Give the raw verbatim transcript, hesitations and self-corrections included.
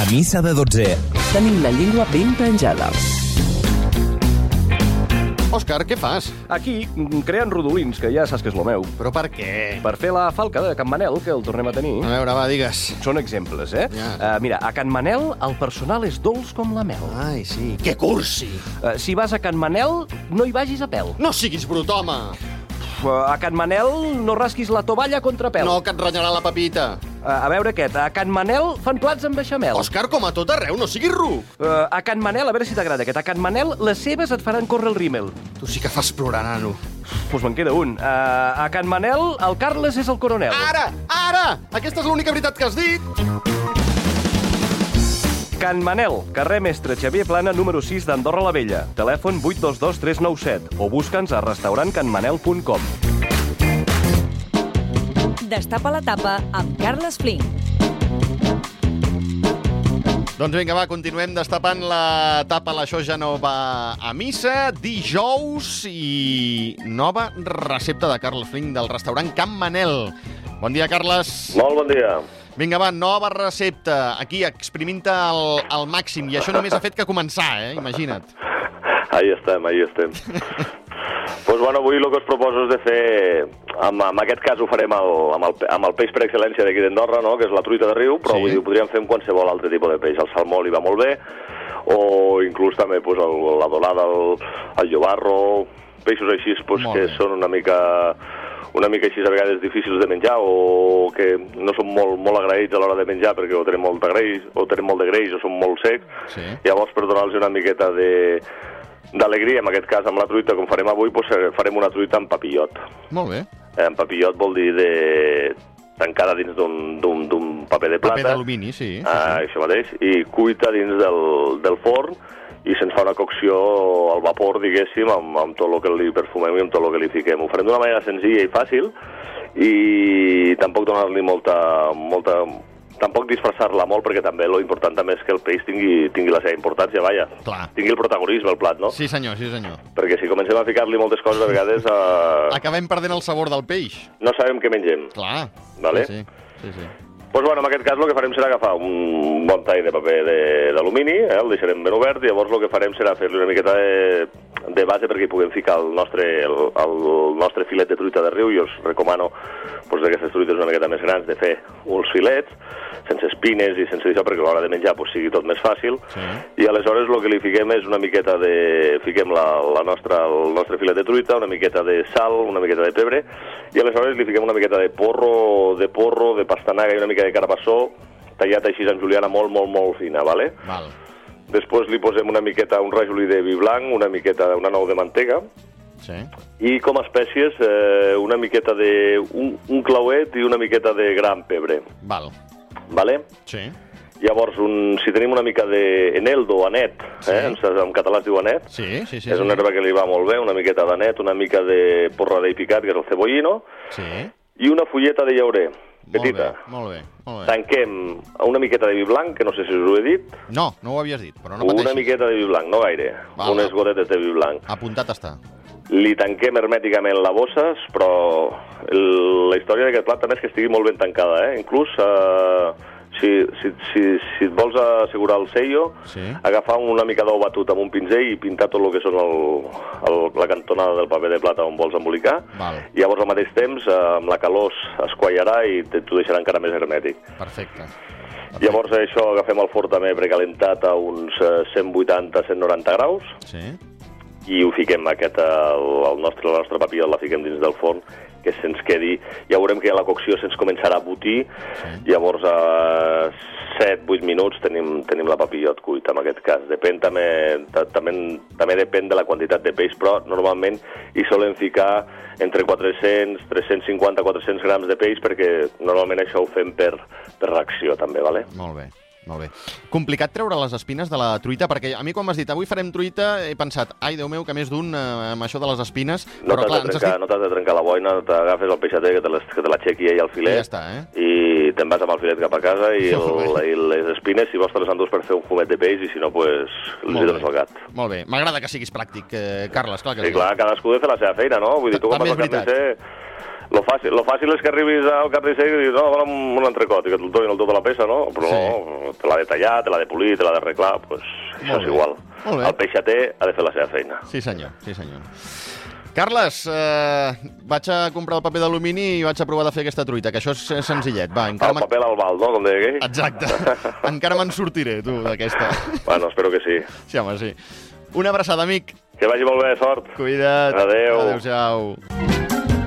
A missa de dotze. Tenim la llengua ben penjada. Òscar, què fas? Aquí, creant rodolins, que ja saps que és lo meu. Però per què? Per fer la falca de Can Manel, que el tornem a tenir. A veure, va, digues. Són exemples, eh? Ja. Uh, mira, a Can Manel el personal és dolç com la mel. Ai, sí. Que cursi! Uh, si vas a Can Manel, no hi vagis a pèl. No siguis brut, home! Uh, a Can Manel no rasquis la tovalla contra pèl. No, que et renyarà la pepita. Uh, a veure aquest, a Can Manel fan plats amb beixamel. Òscar, com a tot arreu, no siguis ruc. Uh, a Can Manel, a veure si t'agrada aquest, a Can Manel les cebes et faran córrer el rímel. Tu sí que fas plorar, nano. Doncs pues me'n queda un. Uh, a Can Manel, el Carles és el coronel. Ara! Ara! Aquesta és l'única veritat que has dit. Can Manel, carrer Mestre Xavier Plana, número sis d'Andorra la Vella. Telèfon vuit dos dos tres nou set o busca'ns a restaurant can manel punt com. Destapa la tapa amb Carles Flink. Doncs vinga, va, continuem destapant la tapa. Això ja no va a missa. Dijous i nova recepta de Carles Flink del restaurant Can Manel. Bon dia, Carles. Molt bon dia. Vinga, va, nova recepta. Aquí, experimenta al, al màxim. I això només ha fet que començar, eh? Imagina't. Ahí estem, ahí estem. Doncs, bueno, avui el que us proposo és de fer... En, en aquest cas ho farem el, amb, el, amb el peix per excel·lència d'aquí d'Andorra, no?, que és la truita de riu, però sí. Vull dir, ho podríem fer amb qualsevol altre tipus de peix. El salmó li va molt bé, o inclús també pues, el, la dorada, el, el llobarro, peixos així pues, que són una mica... una mica així a vegades difícils de menjar o que no són molt, molt agraïts a l'hora de menjar perquè o tenen molt de greix o tenen molt de greix o són molt secs. Sí. Llavors, per donar-los una miqueta de d'alegria, en aquest cas amb la truita, com farem avui, doncs farem una truita amb papillot. Molt bé. Eh, en papillot vol dir de... tancada dins d'un paper de plata. Paper d'alumini, sí. sí, ah, sí. Això mateix. I cuita dins del, del forn i se'ns fa una cocció al vapor, diguéssim, amb, amb tot el que li perfumem i amb tot el que li fiquem. Ho farem d'una manera senzilla i fàcil i tampoc donar-li molta... molta tampoc disfressar-la molt, perquè també lo important també és que el peix tingui, tingui la seva importància, vaja. Clar. Tingui el protagonisme, el plat, no? Sí, senyor, sí, senyor. Perquè si comencem a ficar-li moltes coses, a vegades... Eh... Acabem perdent el sabor del peix. No sabem què mengem. Clar. Vale? Sí, sí. sí, sí. Doncs, bueno, en aquest cas el que farem serà agafar un bon tall de paper d'alumini, eh, el deixarem ben obert, i llavors el que farem serà fer-li una miqueta de, de base perquè hi puguem ficar el nostre, el, el nostre filet de truita de riu. Jo us recomano doncs, d'aquestes truites una miqueta més grans de fer uns filets, sense espines i sense això, perquè a l'hora de menjar doncs, sigui tot més fàcil. Sí. I aleshores el que li fiquem és una miqueta de... fiquem la, la nostra, el nostre filet de truita, una miqueta de sal, una miqueta de pebre, i aleshores li fiquem una miqueta de porro, de porro, de pastanaga i una mica de carbassó, tallat així en juliana molt, molt, molt fina, ¿vale? Val. Després li posem una miqueta, un rajolí de vi blanc, una miqueta, una nou de mantega, sí. I com a espècies eh, una miqueta de... Un, un clauet i una miqueta de gran pebre. Val. Vale? Sí. Llavors, un, si tenim una mica d'eneldo o anet, sí. eh, en, en català es diu anet, sí, sí, sí, és una herba que li va molt bé, una miqueta d'anet, una mica de porra d'ell picat, que és el cebollino, sí. I una fulleta de llaurer, petita. Molt bé, molt bé. Tanquem una miqueta de vi blanc, que no sé si us ho he dit. No, no ho havies dit, però no pateixis. Una miqueta de vi blanc, no gaire. Val, unes val. Gotetes de vi blanc. Apuntat està. Li tanquem hermèticament la bossa, però el, la història d'aquest plat també és que estigui molt ben tancada, eh? Inclús... Eh, Si, si, si, si et vols assegurar el sello, sí. Agafar una mica d'ou batut amb un pinzell i pintar tot el que són el, el, la cantonada del paper de plata on vols embolicar. Val. I llavors al mateix temps, amb la calor es quallarà i t'ho deixarà encara més hermètic. Perfecte. Perfecte. Llavors això agafem el forn també precalentat a uns cent vuitanta a cent noranta graus. Sí. I ho fiquem aquest, el, el nostre, la nostra papillot la fiquem dins del forn, que se'ns quedi, ja veurem que la cocció se'ns començarà a botir, sí. Llavors a set vuit minuts tenim, tenim la papillot cuita en aquest cas. Depèn també, també, també depèn de la quantitat de peix, però normalment hi solen ficar entre quatre-cents, tres-cents cinquanta, quatre-cents grams de peix, perquè normalment això ho fem per, per ració també, vale? Molt bé. Molt bé. Complicat treure les espines de la truita, perquè a mi quan m'has dit avui farem truita he pensat, ai, Déu meu, que més d'un eh, amb això de les espines... No t'has de, trencar, dit... no t'has de trencar la boina, t'agafes el peixater que te, les, que te l'aixequi ell al filet, i ja està, eh? I te'n vas amb el filet cap a casa i, el, i les espines, si vols te les endús per fer un fumet de peix i si no, pues, els hi dones al gat. Molt bé. M'agrada que siguis pràctic, eh, Carles, clar que sí. Sí, clar, cadascú ha de fer la seva feina, no? Vull dir, tu quan vas al carnisser... Lo fàcil, lo fàcil és que arribis al carnisser i dius, no, volem un entrecot, i que te'l toquin el tota la peça, no? Però sí. no, te l'ha de tallar, te l'ha de polir, te l'ha d'arreglar, doncs pues, això és igual. El peixater ha de fer la seva feina. Sí, senyor, sí, senyor. Carles, eh, vaig a comprar el paper d'alumini i vaig a provar de fer aquesta truita, que això és senzillet. Va, encara el paper d'albal, no?, com deia aquell. Exacte. Encara me'n sortiré, tu, d'aquesta. Bueno, espero que sí. Sí, home, sí. Una abraçada, amic. Que vagi molt bé, sort. Cuida't. Adéu. Adéu-siau.